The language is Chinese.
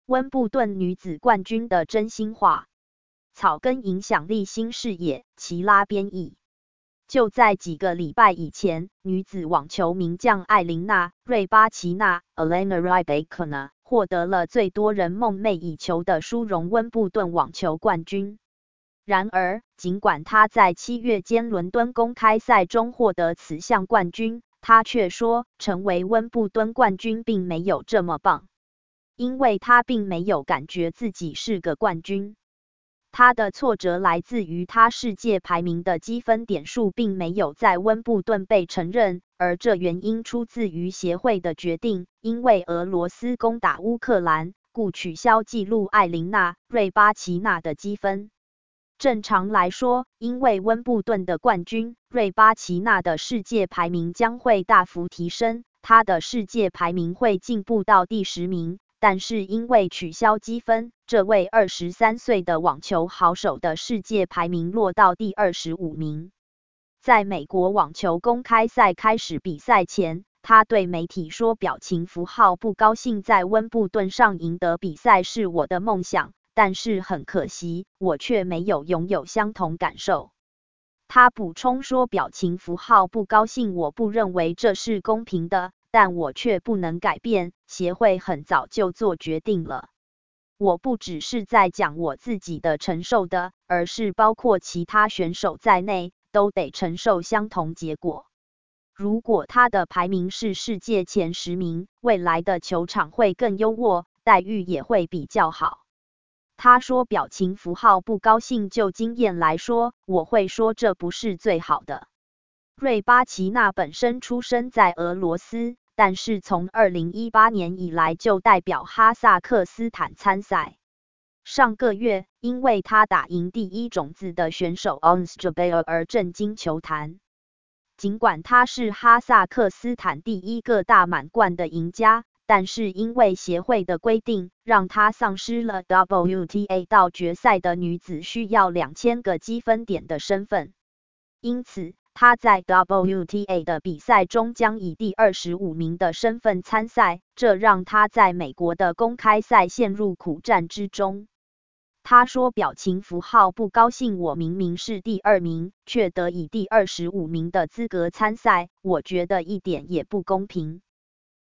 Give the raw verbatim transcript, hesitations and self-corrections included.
温布顿女子冠军的真心话。草根影响力新视野，齐拉编译。就在几个礼拜以前，女子网球名将艾琳娜·瑞巴齐娜 （Elena Rybakina） 获得了最多人梦寐以求的殊荣温布顿网球冠军。然而，尽管她在七月间伦敦公开赛中获得此项冠军，她却说，成为温布顿冠军并没有这么棒。因为他并没有感觉自己是个冠军。他的挫折来自于他世界排名的积分点数并没有在温布顿被承认，而这原因出自于协会的决定，因为俄罗斯攻打乌克兰，故取消记录艾琳娜·瑞巴齐娜的积分。正常来说，因为温布顿的冠军，瑞巴齐娜的世界排名将会大幅提升，她的世界排名会进步到第十名。但是因为取消积分，这位二十三岁的网球好手的世界排名落到第二十五名。在美国网球公开赛开始比赛前，他对媒体说表情符号不高兴，在温布顿上赢得比赛是我的梦想，但是很可惜，我却没有拥有相同感受。他补充说表情符号不高兴，我不认为这是公平的，但我却不能改变，协会很早就做决定了。我不只是在讲我自己的承受的，而是包括其他选手在内，都得承受相同结果。如果他的排名是世界前十名，未来的球场会更优渥，待遇也会比较好。他说表情符号不高兴，就经验来说，我会说这不是最好的。瑞巴齐娜本身出生在俄罗斯，但是从二零一八年以来就代表哈萨克斯坦参赛。上个月，因为他打赢第一种子的选手 Ons Jabeur 而震惊球坛。尽管他是哈萨克斯坦第一个大满贯的赢家，但是因为协会的规定，让他丧失了 W T A 到决赛的女子需要两千个积分点的身份。因此，他在 W T A 的比赛中将以第二十五名的身份参赛，这让他在美国的公开赛陷入苦战之中。他说表情符号不高兴，我明明是第二名，却得以第二十五名的资格参赛，我觉得一点也不公平。